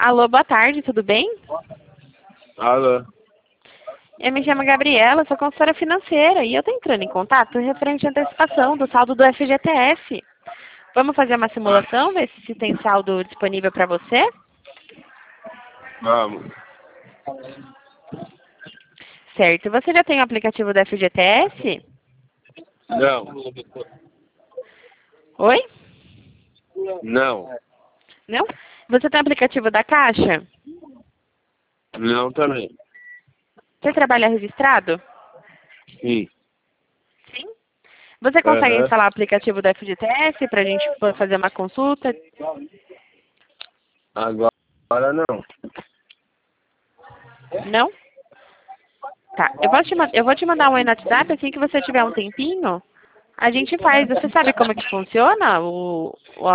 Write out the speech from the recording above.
Alô, boa tarde, tudo bem? Alô? Eu me chamo Gabriela, sou consultora financeira e eu estou entrando em contato referente à antecipação do saldo do FGTS. Vamos fazer uma simulação, ver se tem saldo disponível para você? Vamos. Certo. Você já tem o aplicativo do FGTS? Não. Oi? Não. Não? Você tem o aplicativo da Caixa? Não também. Você trabalha registrado? Sim. Sim. Você consegue Aham. instalar o aplicativo do FGTS para a gente fazer uma consulta? Agora não. Não? Tá. Eu vou te mandar um oi no WhatsApp assim que você tiver um tempinho. A gente faz. Você sabe como que funciona o